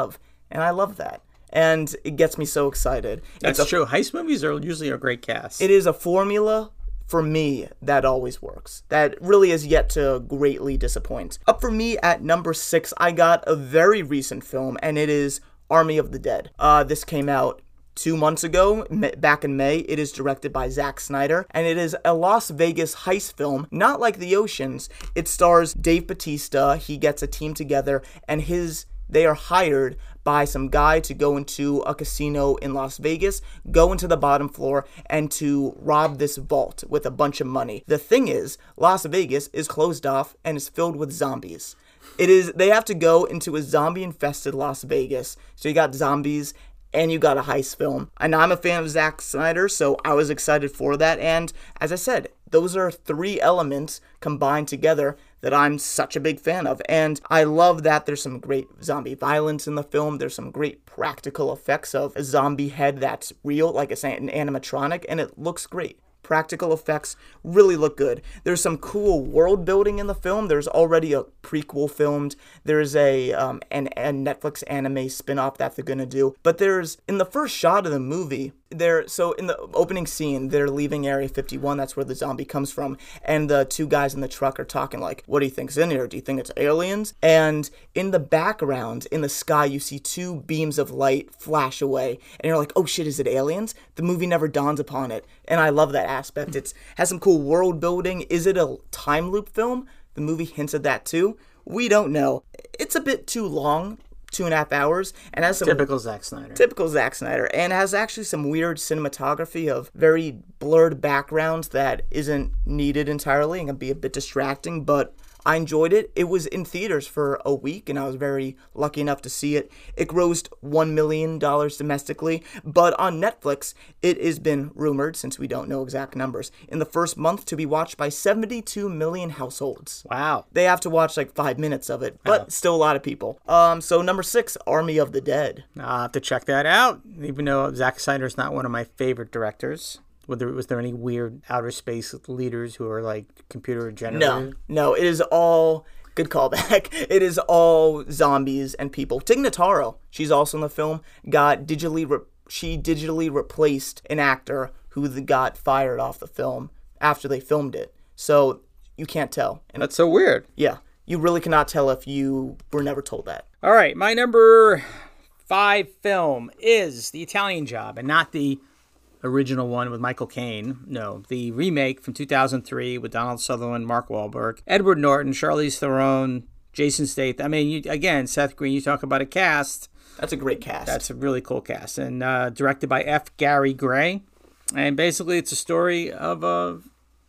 and I love that. And it gets me so excited. That's it's a, true. Heist movies are usually a great cast. It is a formula, for me, that always works. That really is yet to greatly disappoint. Up for me at number six, I got a very recent film, and it is Army of the Dead. Uh, this came out two months ago, back in May. It is directed by Zack Snyder, and it is a Las Vegas heist film, not like The Oceans. It stars Dave Bautista. He gets a team together, and his they are hired by some guy to go into a casino in Las Vegas, go into the bottom floor, and to rob this vault with a bunch of money. The thing is, Las Vegas is closed off and is filled with zombies. It is, they have to go into a zombie-infested Las Vegas. So you got zombies, and you got a heist film. And I'm a fan of Zack Snyder, so I was excited for that. And as I said, those are three elements combined together that I'm such a big fan of. And I love that there's some great zombie violence in the film. There's some great practical effects of a zombie head that's real, like it's an animatronic, and it looks great. Practical effects really look good. There's some cool world building in the film. There's already a prequel filmed. There's a um, an, a Netflix anime spin-off that they're gonna do. But there's, in the first shot of the movie, they're, so in the opening scene, they're leaving Area fifty-one. That's where the zombie comes from. And the two guys in the truck are talking like, what do you think's in here? Do you think it's aliens? And in the background, in the sky, you see two beams of light flash away. And you're like, oh shit, is it aliens? The movie never dawns upon it. And I love that aspect. It has some cool world building. Is it a time loop film? The movie hints at that too. We don't know. It's a bit too long. Two and a half hours, and has some typical Zack Snyder. Typical Zack Snyder, and has actually some weird cinematography of very blurred backgrounds that isn't needed entirely and can be a bit distracting, but I enjoyed it. It was in theaters for a week, and I was very lucky enough to see it. It grossed one million dollars domestically, but on Netflix, it has been rumored, since we don't know exact numbers, in the first month to be watched by seventy-two million households. Wow. They have to watch like five minutes of it, but oh. still a lot of people. Um, so number six, Army of the Dead. I'll have to check that out, even though Zack Snyder's not one of my favorite directors. Was there, was there any weird outer space leaders who are like computer generated? No, no, it is all, good callback, it is all zombies and people. Tig Notaro, she's also in the film, got digitally, re- she digitally replaced an actor who got fired off the film after they filmed it. So you can't tell. And that's so weird. Yeah, you really cannot tell if you were never told that. All right, my number five film is The Italian Job, and not the original one with Michael Caine. No, the remake from two thousand three with Donald Sutherland, Mark Wahlberg, Edward Norton, Charlize Theron, Jason Statham. I mean, you, again, Seth Green, you talk about a cast. That's a great cast. That's a really cool cast. And uh, directed by F. Gary Gray. And basically, it's a story of a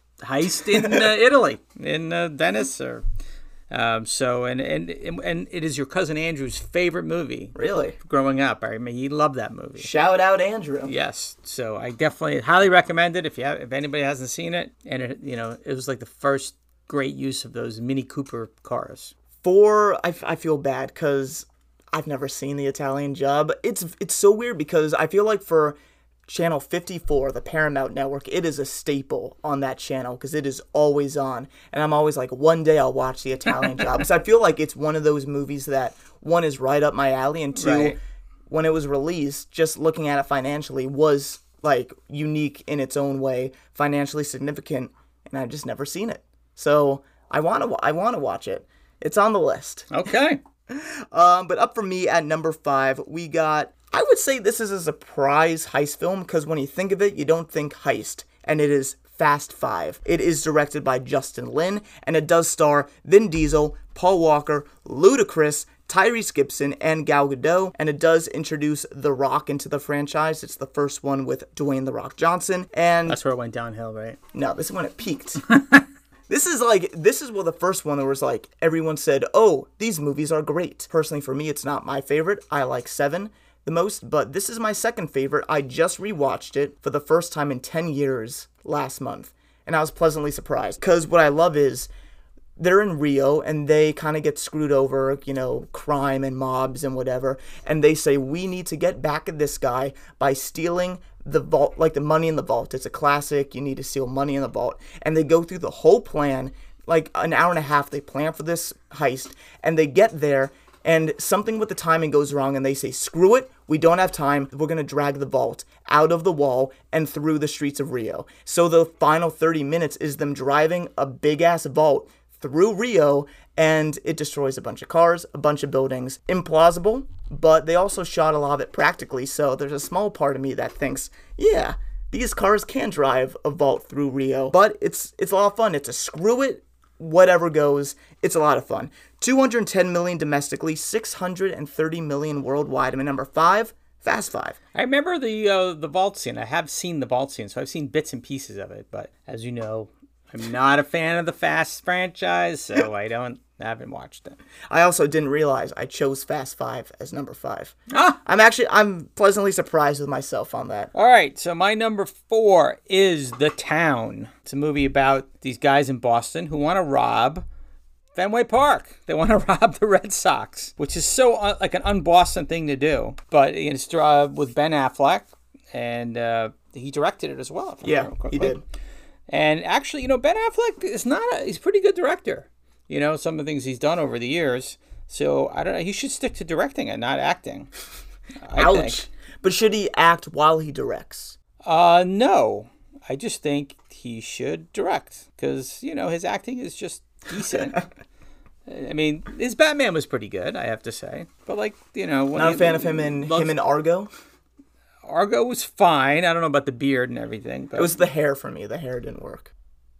heist in uh, Italy, in uh, Venice. Or, um, so, and, and and it is your cousin Andrew's favorite movie. Really? Growing up. I mean, he loved that movie. Shout out Andrew. Yes. So I definitely highly recommend it if you have, if anybody hasn't seen it. And, it, you know, it was like the first great use of those Mini Cooper cars. For, I, I feel bad because I've never seen The Italian Job. It's It's so weird because I feel like for Channel fifty-four, the Paramount Network, it is a staple on that channel because it is always on. And I'm always like, one day I'll watch The Italian Job. Because I feel like it's one of those movies that, one, is right up my alley, and two, right. when it was released, just looking at it financially, was like unique in its own way, financially significant, and I've just never seen it. So I want to I want to watch it. It's on the list. Okay. um, but up for me at number five, we got, I would say this is a surprise heist film because when you think of it, you don't think heist, and it is Fast Five. It is directed by Justin Lin, and it does star Vin Diesel, Paul Walker, Ludacris, Tyrese Gibson, and Gal Gadot, and it does introduce The Rock into the franchise. It's the first one with Dwayne The Rock Johnson, and that's where it went downhill, right? No, this is when it peaked. This is like, this is well the first one that was like, everyone said, oh, these movies are great. Personally, for me, it's not my favorite. I like Seven the most, but this is my second favorite. I just rewatched it for the first time in ten years last month, and I was pleasantly surprised. Because what I love is, they're in Rio, and they kind of get screwed over, you know, crime and mobs and whatever, and they say, we need to get back at this guy by stealing the vault, like the money in the vault. It's a classic, you need to steal money in the vault. And they go through the whole plan, like an hour and a half, they plan for this heist, and they get there, and something with the timing goes wrong, and they say, screw it, we don't have time, we're going to drag the vault out of the wall and through the streets of Rio. So the final thirty minutes is them driving a big-ass vault through Rio, and it destroys a bunch of cars, a bunch of buildings. Implausible, but they also shot a lot of it practically, so there's a small part of me that thinks, yeah, these cars can drive a vault through Rio. But it's it's a lot of fun. It's a screw it, whatever goes. It's a lot of fun. two hundred ten million domestically, six hundred thirty million worldwide. And my number five, Fast Five. I remember the uh, the vault scene. I have seen the vault scene, so I've seen bits and pieces of it. But as you know, I'm not a fan of the Fast franchise, so I don't I haven't watched it. I also didn't realize I chose Fast Five as number five. Ah! I'm actually, I'm pleasantly surprised with myself on that. All right, so my number four is The Town. It's a movie about these guys in Boston who want to rob Fenway Park. They want to rob the Red Sox, which is so uh, like an un-Boston thing to do. But it's uh, with Ben Affleck, and uh, he directed it as well. Yeah, he did. And actually, you know, Ben Affleck is not a, he's a pretty good director. You know, some of the things he's done over the years. So, I don't know, he should stick to directing and not acting. I Ouch. Think. But should he act while he directs? Uh, no. I just think he should direct. Because, you know, his acting is just decent. I mean, his Batman was pretty good, I have to say. But, like, you know... Not a fan of him in him in Argo? Argo was fine. I don't know about the beard and everything. But... It was the hair for me. The hair didn't work.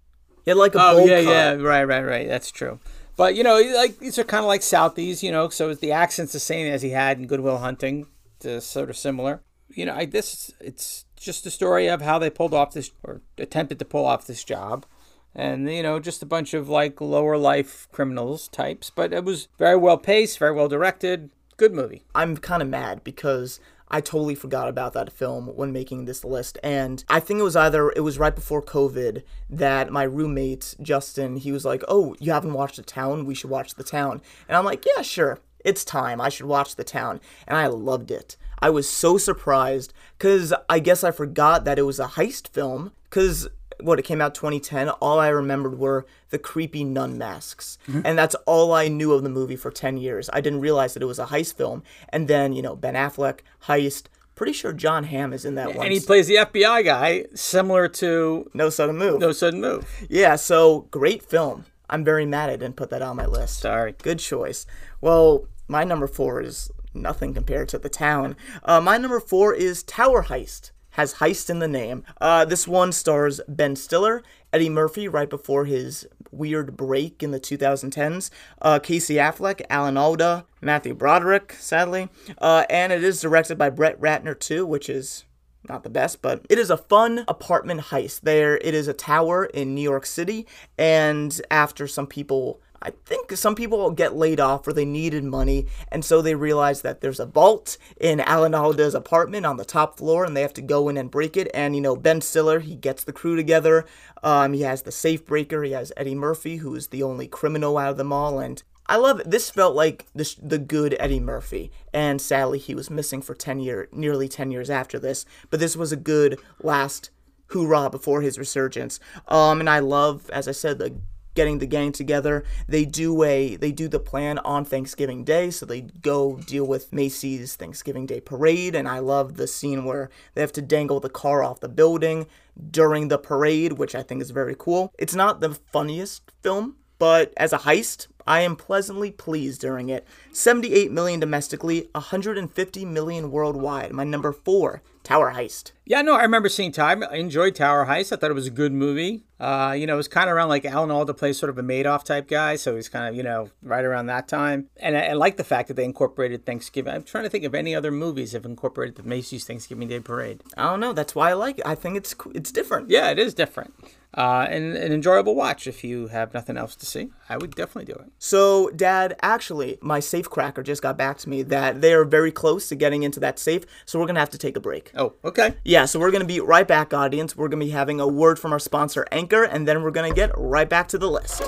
He had like a oh, bowl yeah, cut. yeah. Right, right, right. That's true. But, you know, like these are kind of like Southies, you know, so the accent's the same as he had in Good Will Hunting. It's sort of similar. You know, I this it's just a story of how they pulled off this, or attempted to pull off this job. And, you know, just a bunch of, like, lower life criminals types. But it was very well paced, very well directed. Good movie. I'm kind of mad because I totally forgot about that film when making this list. And I think it was either, it was right before COVID that my roommate, Justin, he was like, oh, you haven't watched The Town? We should watch The Town. And I'm like, yeah, sure. It's time. I should watch The Town. And I loved it. I was so surprised because I guess I forgot that it was a heist film because... what, it came out twenty ten, all I remembered were the creepy nun masks. Mm-hmm. And that's all I knew of the movie for ten years. I didn't realize that it was a heist film. And then, you know, Ben Affleck, heist. Pretty sure John Hamm is in that one. And he plays the F B I guy, similar to... No Sudden Move. No Sudden Move. Yeah, so great film. I'm very mad I didn't put that on my list. Sorry. Good choice. Well, my number four is nothing compared to The Town. Uh, my number four is Tower Heist. Has heist in the name. Uh, this one stars Ben Stiller, Eddie Murphy right before his weird break in the two thousand tens, uh, Casey Affleck, Alan Alda, Matthew Broderick, sadly, uh, and it is directed by Brett Ratner too, which is not the best, but it is a fun apartment heist. There, it is a tower in New York City, and after some people... I think some people get laid off or they needed money, and so they realize that there's a vault in Alan Alda's apartment on the top floor, and they have to go in and break it. And, you know, Ben Stiller, he gets the crew together. Um, he has the safe breaker. He has Eddie Murphy, who is the only criminal out of them all, and I love it. This felt like the, the good Eddie Murphy, and sadly, he was missing for ten year, nearly ten years after this, but this was a good last hoorah before his resurgence. Um, and I love, as I said, the getting the gang together. They do a they do the plan on Thanksgiving Day, so they go deal with Macy's Thanksgiving Day parade, and I love the scene where they have to dangle the car off the building during the parade, which I think is very cool. It's not the funniest film, but as a heist, I am pleasantly pleased during it. seventy-eight million domestically, one hundred fifty million worldwide. My number four, Tower Heist. Yeah, no, I remember seeing Tower. I enjoyed Tower Heist. I thought it was a good movie. Uh, you know, it was kind of around like Alan Alda plays sort of a Madoff type guy, so he's kind of, you know, right around that time. And I, I like the fact that they incorporated Thanksgiving. I'm trying to think of any other movies that have incorporated the Macy's Thanksgiving Day Parade. I don't know. That's why I like it. I think it's it's different. Yeah, it is different. Uh, and an enjoyable watch if you have nothing else to see. I would definitely do it. So, Dad, actually, my safe cracker just got back to me that they are very close to getting into that safe, so we're going to have to take a break. Oh, okay. Yeah, so we're going to be right back, audience. We're going to be having a word from our sponsor, Anchor, and then we're going to get right back to the list.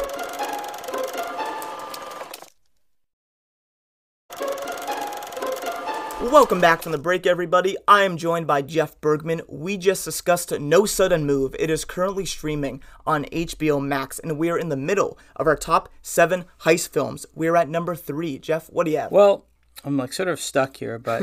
Welcome back from the break, everybody. I am joined by Jeff Bergman. We just discussed No Sudden Move. It is currently streaming on H B O Max, and we are in the middle of our top seven heist films. We're at number three. Jeff, what do you have? Well, I'm like sort of stuck here, but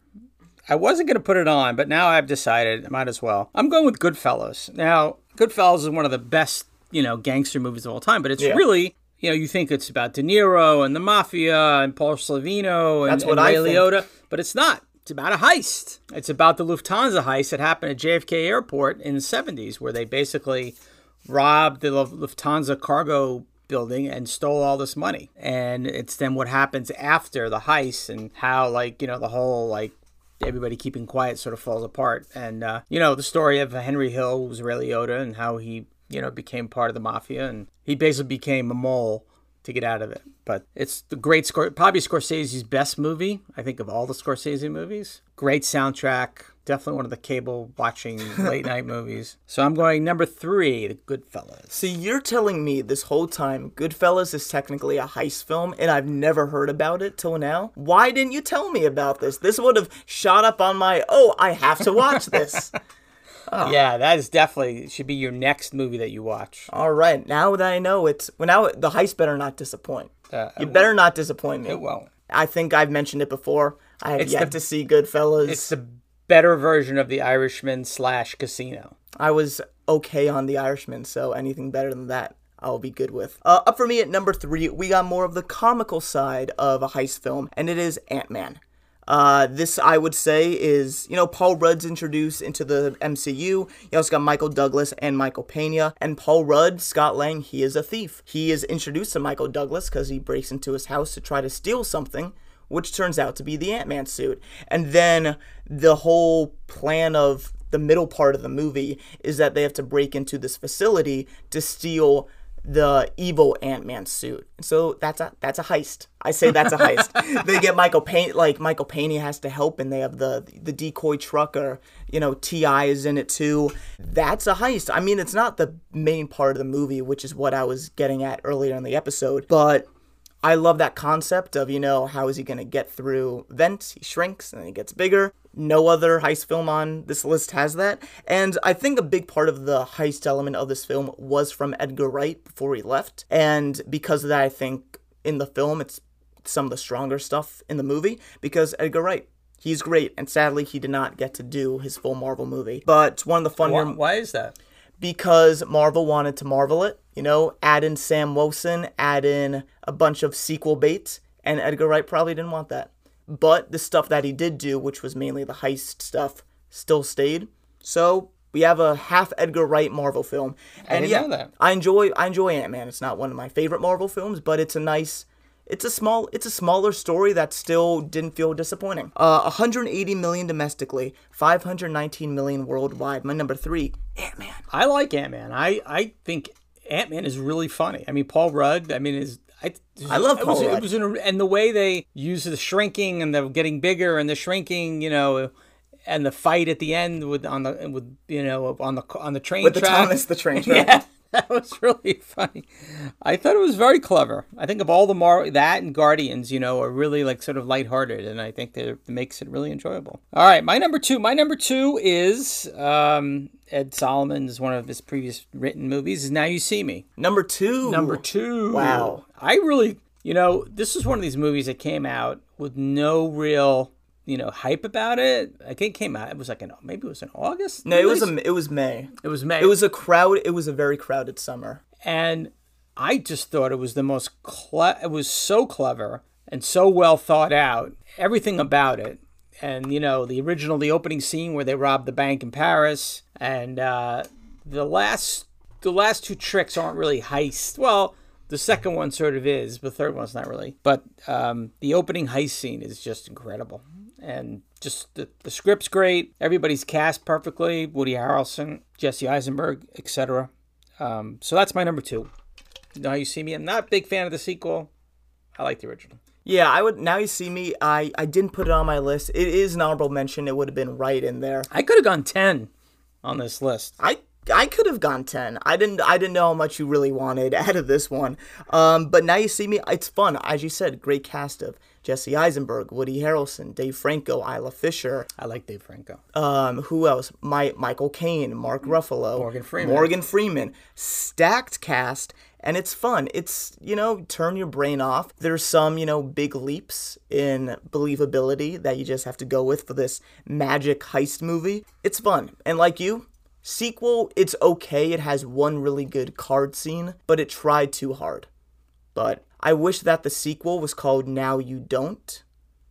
I wasn't going to put it on, but now I've decided I might as well. I'm going with Goodfellas. Now, Goodfellas is one of the best, you know, gangster movies of all time, but it's yeah. really... You know, you think it's about De Niro and the Mafia and Paul Sorvino and, That's what and Ray I think. Liotta, but it's not. It's about a heist. It's about the Lufthansa heist that happened at J F K Airport in the seventies, where they basically robbed the Lufthansa cargo building and stole all this money. And it's then what happens after the heist and how, like, you know, the whole, like, everybody keeping quiet sort of falls apart. And, uh, you know, the story of Henry Hill, who was Ray Liotta, and how he... you know, became part of the mafia, and he basically became a mole to get out of it. But it's the great score, probably Scorsese's best movie, I think, of all the Scorsese movies. Great soundtrack, definitely one of the cable watching late night movies. So I'm going number three, The Goodfellas. See, you're telling me this whole time Goodfellas is technically a heist film, and I've never heard about it till now. Why didn't you tell me about this? This would have shot up on my, oh, I have to watch this. Oh. Yeah, that is definitely should be your next movie that you watch. All right, now that I know it's well, now the heist better not disappoint. Uh, you better not disappoint me. It won't. I think I've mentioned it before. I have it's yet the, to see Goodfellas. It's the better version of The Irishman slash Casino. I was okay on The Irishman, so anything better than that, I'll be good with. Uh, up for me at number three, we got more of the comical side of a heist film, and it is Ant-Man. Uh, this, I would say, is, you know, Paul Rudd's introduced into the M C U. You also got Michael Douglas and Michael Pena. And Paul Rudd, Scott Lang, he is a thief. He is introduced to Michael Douglas because he breaks into his house to try to steal something, which turns out to be the Ant-Man suit. And then the whole plan of the middle part of the movie is that they have to break into this facility to steal the evil Ant-Man suit. So that's a that's a heist. I say that's a heist. They get Michael Payne, like Michael Payne has to help, and they have the the decoy truck, or you know, T I is in it too. That's a heist. I mean, it's not the main part of the movie, which is what I was getting at earlier in the episode, but I love that concept of, you know, how is he going to get through vents? He shrinks and then he gets bigger. No other heist film on this list has that. And I think a big part of the heist element of this film was from Edgar Wright before he left. And because of that, I think in the film, it's some of the stronger stuff in the movie, because Edgar Wright, he's great. And sadly, he did not get to do his full Marvel movie. But one of the funnier... Why, why is that? Because Marvel wanted to Marvel it, you know, add in Sam Wilson, add in a bunch of sequel baits, and Edgar Wright probably didn't want that. But the stuff that he did do, which was mainly the heist stuff, still stayed. So we have a half Edgar Wright Marvel film. And I didn't yeah, know that. I enjoy I enjoy Ant-Man. It's not one of my favorite Marvel films, but it's a nice... It's a small, it's a smaller story that still didn't feel disappointing. Uh, one hundred eighty million domestically, five hundred nineteen million worldwide. My number three, Ant-Man. I like Ant-Man. I, I think Ant-Man is really funny. I mean, Paul Rudd, I mean, is I, I love Paul it was, Rudd. It was in, and the way they use the shrinking and the getting bigger and the shrinking, you know, and the fight at the end with on the with you know on the on the train with track. the Thomas the train track. Yeah. That was really funny. I thought it was very clever. I think of all the Mar that and Guardians, you know, are really like sort of lighthearted, and I think that it makes it really enjoyable. All right, my number two. My number two is um, Ed Solomon's one of his previous written movies. Is Now You See Me. Number two. Number two. Wow. I really, you know, this is one of these movies that came out with no real, you know, hype about it. I think it came out. It was like in maybe it was in August. No, it was a, it was May. It was May. It was a crowd. It was a very crowded summer. And I just thought it was the most. Cle- it was so clever and so well thought out. Everything about it, and you know, the original, the opening scene where they robbed the bank in Paris, and uh, the last, the last two tricks aren't really heist. Well, the second one sort of is, the third one's not really. But um, the opening heist scene is just incredible. And just the, the script's great. Everybody's cast perfectly. Woody Harrelson, Jesse Eisenberg, et cetera. Um, so that's my number two. Now You See Me. I'm not a big fan of the sequel. I like the original. Yeah, I would. Now You See Me. I, I didn't put it on my list. It is an honorable mention. It would have been right in there. I could have gone ten on this list. I I could have gone ten. I didn't I didn't know how much you really wanted out of this one. Um, but Now You See Me, it's fun. As you said, great cast of Jesse Eisenberg, Woody Harrelson, Dave Franco, Isla Fisher. I like Dave Franco. Um, who else? My, Michael Caine, Mark Ruffalo. Morgan Freeman. Morgan Freeman. Stacked cast. And it's fun. It's, you know, turn your brain off. There's some, you know, big leaps in believability that you just have to go with for this magic heist movie. It's fun. And like you, sequel, it's okay. It has one really good card scene, but it tried too hard. But I wish that the sequel was called Now You Don't.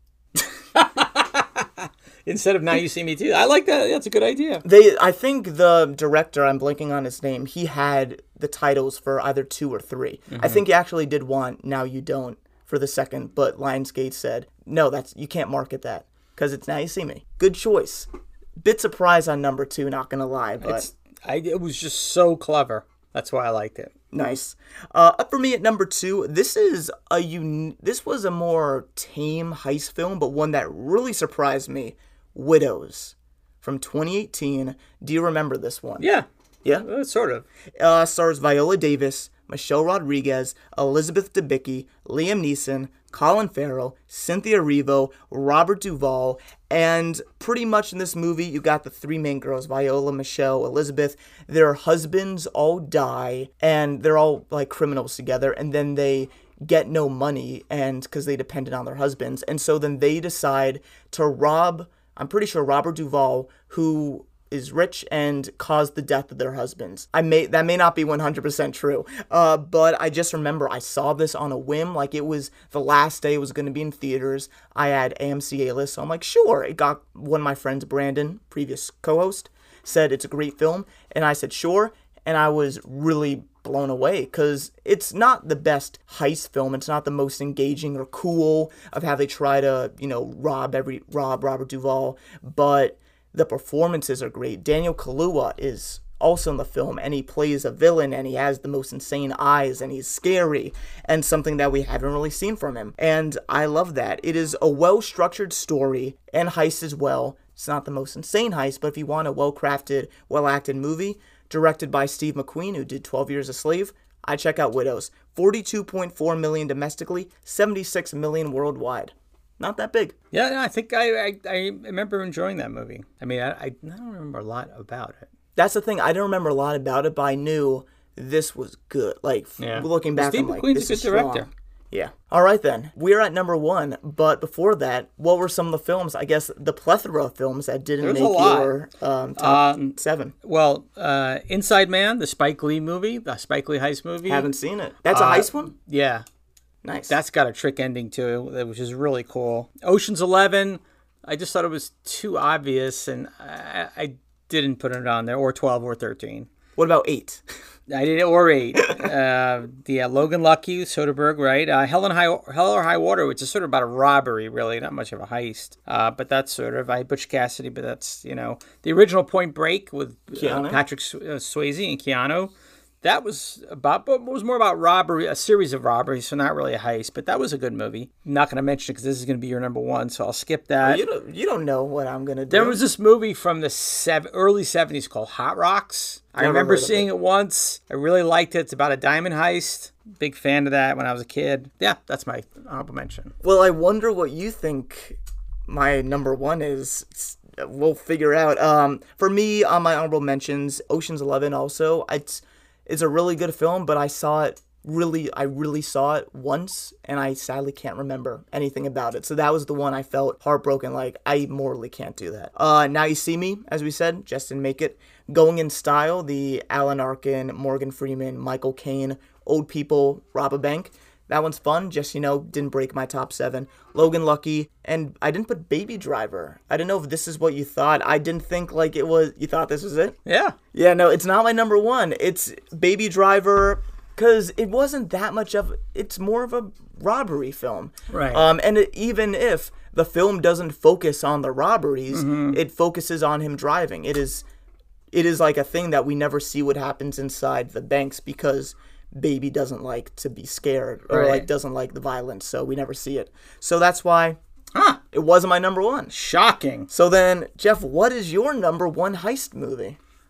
Instead of Now You See Me Too. I like that. That's a good idea. They, I think the director, I'm blanking on his name, he had the titles for either two or three. Mm-hmm. I think he actually did want Now You Don't for the second, but Lionsgate said, no, that's you can't market that because it's Now You See Me. Good choice. Bit surprised on number two, not going to lie, but it's, I, it was just so clever. That's why I liked it. Nice. Uh, up for me at number two, this is a un- this was a more tame heist film, but one that really surprised me. Widows from twenty eighteen. Do you remember this one? Yeah. Yeah? Uh, sort of. Uh, stars Viola Davis, Michelle Rodriguez, Elizabeth Debicki, Liam Neeson, Colin Farrell, Cynthia Erivo, Robert Duvall, and pretty much in this movie you got the three main girls, Viola, Michelle, Elizabeth. Their husbands all die, and they're all like criminals together, and then they get no money and because they depended on their husbands, and so then they decide to rob, I'm pretty sure Robert Duvall, who is rich and caused the death of their husbands. I may that may not be one hundred percent true, uh, but I just remember I saw this on a whim. Like it was the last day it was going to be in theaters. I had A M C A-list, so I'm like, sure. It got one of my friends, Brandon, previous co-host, said it's a great film, and I said sure, and I was really blown away because it's not the best heist film. It's not the most engaging or cool of how they try to, you know, rob every rob Robert Duvall, but the performances are great. Daniel Kaluuya is also in the film, and he plays a villain, and he has the most insane eyes, and he's scary, and something that we haven't really seen from him. And I love that. It is a well-structured story, and heist as well. It's not the most insane heist, but if you want a well-crafted, well-acted movie, directed by Steve McQueen, who did twelve Years a Slave, I check out Widows. forty-two point four million domestically, seventy-six million worldwide. Not that big. Yeah, I think I, I I remember enjoying that movie. I mean, I, I don't remember a lot about it. That's the thing. I don't remember a lot about it, but I knew this was good. Like, yeah. looking back, Steve I'm like, McQueen's this a good is strong. director. Yeah. All right, then. We're at number one, but before that, what were some of the films, I guess, the plethora of films that didn't There's make a lot. your um, top Um, seven? Well, uh, Inside Man, the Spike Lee movie, the Spike Lee heist movie. Haven't seen it. That's a Uh, heist one? Yeah. Nice. That's got a trick ending too, which is really cool. Ocean's Eleven, I just thought it was too obvious, and I, I didn't put it on there, or twelve or thirteen. What about eight? I did it, or eight. uh, the uh, Logan Lucky, Soderbergh, right? Uh, Hell, and High, Hell or High Water, which is sort of about a robbery, really, not much of a heist. Uh, but that's sort of, I Butch Cassidy, but that's, you know, the original Point Break with uh, Patrick uh, Swayze and Keanu. That was about, but it was more about robbery, a series of robberies, so not really a heist. But that was a good movie. I'm not going to mention it because this is going to be your number one, so I'll skip that. Oh, you don't, you don't know what I'm going to do. There was this movie from the sev- early seventies called Hot Rocks. I Never remember heard of seeing it. it once. I really liked it. It's about a diamond heist. Big fan of that when I was a kid. Yeah, that's my honorable mention. Well, I wonder what you think my number one is. We'll figure out. Um, for me, on my honorable mentions, Ocean's Eleven also. It's it's a really good film, but I saw it really, I really saw it once, and I sadly can't remember anything about it. So that was the one I felt heartbroken, like, I morally can't do that. Uh, Now You See Me, as we said, just didn't make it. Going in Style, the Alan Arkin, Morgan Freeman, Michael Caine, Old People, Rob a Bank. That one's fun, just, you know, didn't break my top seven. Logan Lucky, and I didn't put Baby Driver. I didn't know if this is what you thought. I didn't think, like, it was, you thought this was it? Yeah. Yeah, no, it's not my number one. It's Baby Driver, because it wasn't that much of, it's more of a robbery film. Right. Um, and it, even if the film doesn't focus on the robberies, Mm-hmm. it focuses on him driving. It is, it is like a thing that we never see what happens inside the banks because Baby doesn't like to be scared or Right. like doesn't like the violence, so we never see it. So that's why Huh. it wasn't my number one. Shocking. So then, Jeff, what is your number one heist movie?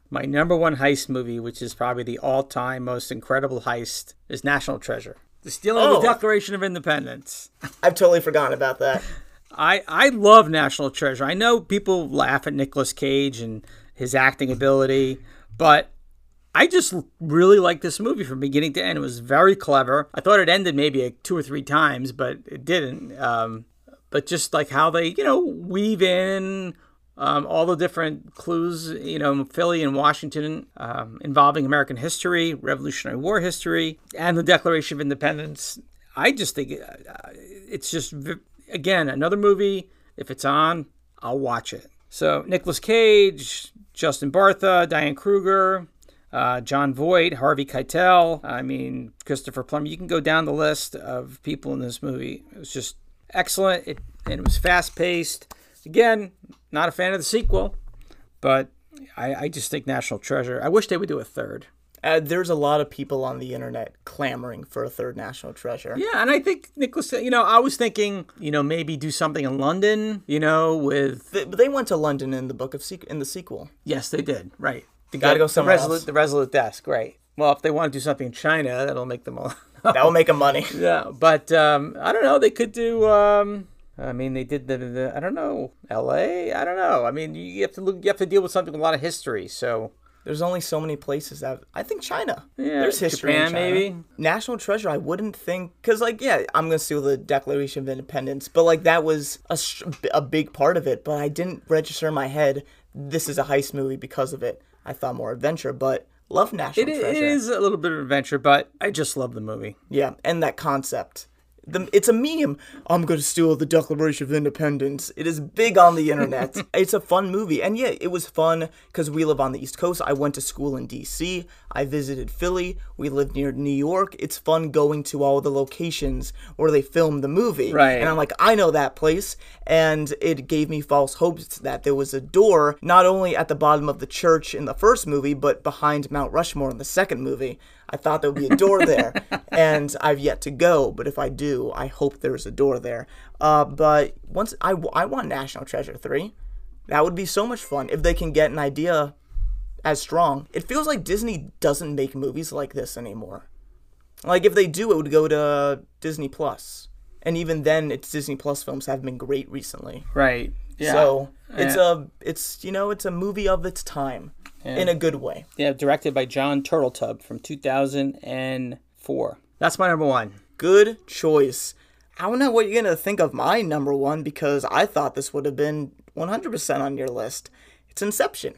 My number one heist movie, which is probably the all-time most incredible heist, is National Treasure. The stealing Oh. of the Declaration of Independence. I've totally forgotten about that. I, I love National Treasure. I know people laugh at Nicolas Cage and his acting ability, but I just really like this movie from beginning to end. It was very clever. I thought it ended maybe like two or three times, but it didn't. Um, but just like how they, you know, weave in um, all the different clues, you know, Philly and Washington um, involving American history, Revolutionary War history, and the Declaration of Independence. I just think uh, it's just, again, another movie. If it's on, I'll watch it. So Nicolas Cage, Justin Bartha, Diane Kruger, uh, John Voight, Harvey Keitel. I mean, Christopher Plummer. You can go down the list of people in this movie. It was just excellent. It, and it was fast-paced. Again, not a fan of the sequel, but I, I just think National Treasure. I wish they would do a third. Uh, there's a lot of people on the internet clamoring for a third National Treasure. Yeah, and I think Nicholas, you know, I was thinking, you know, maybe do something in London, you know, with... They, they went to London in the book of se- in the sequel. Yes, they did, right. They Gotta go somewhere the Resolute, else. The Resolute Desk, right. Well, if they want to do something in China, that'll make them all... That will make them money. Yeah, but um, I don't know, they could do... Um, I mean, they did the, the, I don't know, L A? I don't know. I mean, you have to look, you have to deal with something with a lot of history, so... There's only so many places that I think China. Yeah, There's history Japan, in China. maybe. National Treasure, I wouldn't think, because like yeah, I'm gonna steal the Declaration of Independence, but like that was a, a big part of it. But I didn't register in my head this is a heist movie because of it. I thought more adventure, but love National It, Treasure. it is a little bit of adventure, but I just love the movie. Yeah, and that concept. The, it's a meme. I'm going to steal the Declaration of Independence. It is big on the internet. It's a fun movie. And yeah, it was fun because we live on the East Coast. I went to school in D C. I visited Philly. We lived near New York. It's fun going to all the locations where they filmed the movie. Right. And I'm like, I know that place. And it gave me false hopes that there was a door not only at the bottom of the church in the first movie, but behind Mount Rushmore in the second movie. I thought there would be a door there, and I've yet to go. But if I do, I hope there's a door there. Uh, but once I, I want National Treasure three. That would be so much fun if they can get an idea as strong. It feels like Disney doesn't make movies like this anymore. Like if they do, it would go to Disney Plus, and even then, its Disney Plus films have been great recently. Right. Yeah. So it's Yeah. a it's you know it's a movie of its time. Yeah. In a good way. Yeah, directed by John Turteltaub from two thousand four. That's my number one. Good choice. I don't know what you're going to think of my number one because I thought this would have been one hundred percent on your list. It's Inception.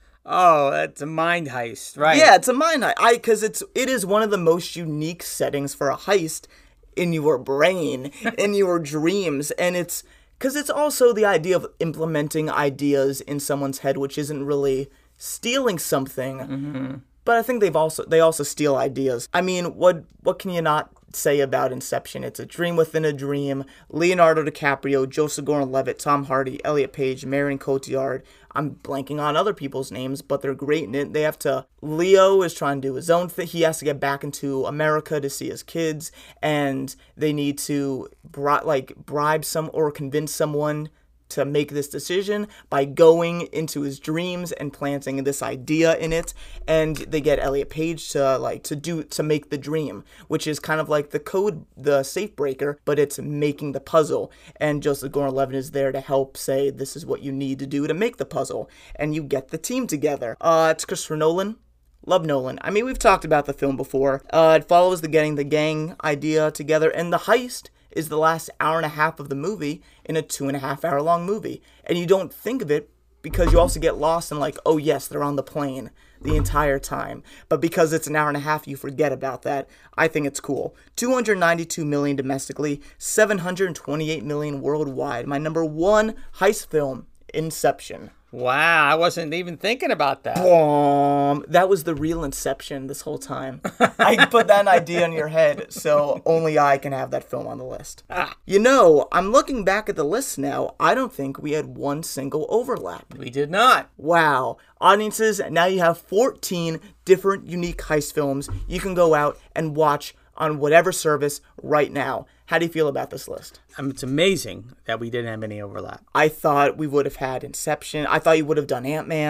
Oh, that's a mind heist, right? Yeah, it's a mind heist. I because it's it is one of the most unique settings for a heist in your brain, in your dreams, and it's because it's also the idea of implementing ideas in someone's head, which isn't really stealing something. Mm-hmm. But I think they've also they also steal ideas. I mean, what what can you not say about Inception? It's a dream within a dream. Leonardo DiCaprio, Joseph Gordon-Levitt, Tom Hardy, Elliot Page, Marion Cotillard. I'm blanking on other people's names, but they're great in it. They have to... Leo is trying to do his own thing. He has to get back into America to see his kids, and they need to bri- like bribe some or convince someone to make this decision by going into his dreams and planting this idea in it, and they get Elliot Page to like to do to make the dream, which is kind of like the code, the safe breaker, but it's making the puzzle. And Joseph Gordon-Levitt is there to help say this is what you need to do to make the puzzle, and you get the team together. Uh, it's Christopher Nolan. Love Nolan. I mean, we've talked about the film before. Uh, it follows the getting the gang idea together, and the heist is the last hour and a half of the movie in a two and a half hour long movie. And you don't think of it because you also get lost in like, oh yes, they're on the plane the entire time. But because it's an hour and a half, you forget about that. I think it's cool. two hundred ninety-two million domestically, seven hundred twenty-eight million worldwide. My number one heist film, Inception. Wow, I wasn't even thinking about that. Um, that was the real Inception this whole time. I put that idea in your head, so only I can have that film on the list. Ah. You know, I'm looking back at the list now. I don't think we had one single overlap. We did not. Wow. Audiences, now you have fourteen different unique heist films you can go out and watch on whatever service right now. How do you feel about this list? Um, it's amazing that we didn't have any overlap. I thought we would have had Inception. I thought you would have done Ant-Man.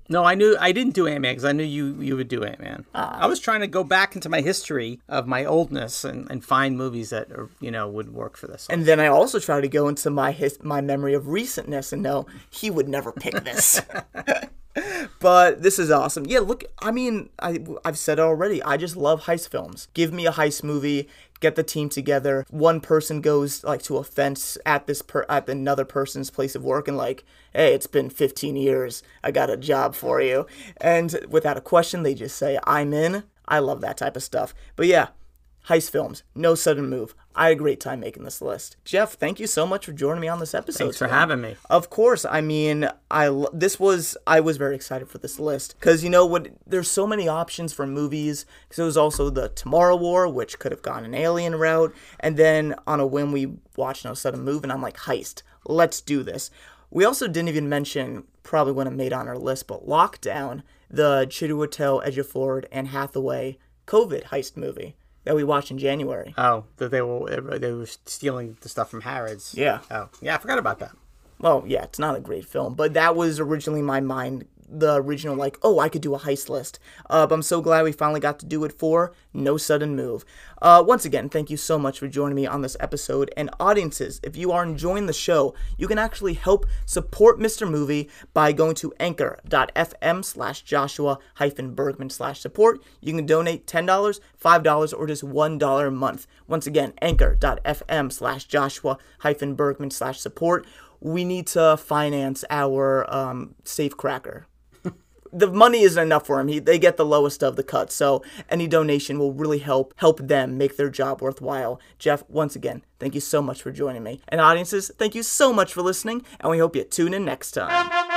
No, I knew I didn't do Ant-Man because I knew you you would do Ant-Man. Uh, I was trying to go back into my history of my oldness and, and find movies that are, you know, would work for this. And then I also try to go into my his, my memory of recentness and know he would never pick this. But this is awesome. Yeah, look, I mean, I, I've said it already. I just love heist films. Give me a heist movie, get the team together. One person goes like to a fence at this per, at another person's place of work and like, hey, it's been fifteen years. I got a job for you. And without a question, they just say, I'm in. I love that type of stuff. But yeah, heist films, no sudden move. I had a great time making this list. Jeff, thank you so much for joining me on this episode. Thanks for having me. Of course. I mean, I this was I was very excited for this list because you know what? There's so many options for movies. Because there was also the Tomorrow War, which could have gone an alien route, and then on a whim we watched No Sudden Move, and I'm like, heist. Let's do this. We also didn't even mention, probably wouldn't have made on our list, but Lockdown, the Chiwetel Ejiofor and Hathaway COVID heist movie that we watched in January. Oh, that they were they were stealing the stuff from Harrods. Yeah. Oh, yeah, I forgot about that. Well, yeah, it's not a great film, but that was originally my mind, the original, like, oh, I could do a heist list. Uh, but I'm so glad we finally got to do it for No Sudden Move. Uh, once again, thank you so much for joining me on this episode. And audiences, if you are enjoying the show, you can actually help support Mister Movie by going to anchor.fm slash Joshua hyphen Bergman slash support. You can donate ten dollars, five dollars, or just one dollar a month. Once again, anchor.fm slash Joshua hyphen Bergman slash support. We need to finance our um, safe cracker. The money isn't enough for him. He, they get the lowest of the cuts, so any donation will really help help them make their job worthwhile. Jeff, once again, thank you so much for joining me. And audiences, thank you so much for listening, and we hope you tune in next time.